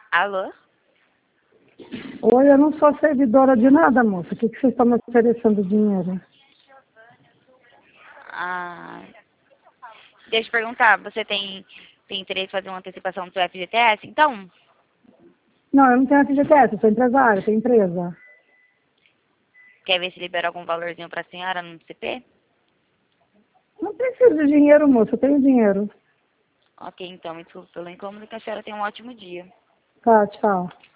Alô? Oi, eu não sou servidora de nada, moça. O que vocês estão me oferecendo dinheiro? Ah, deixa eu perguntar, você tem interesse em fazer uma antecipação do seu FGTS? Então, Não, eu não tenho FGTS, eu sou empresária, tenho empresa. quer ver se libera algum valorzinho pra senhora no CP? Não preciso de dinheiro, moça, eu tenho dinheiro. Ok, então, me desculpe pelo incômodo, que a senhora tenha um ótimo dia. Tá, tchau.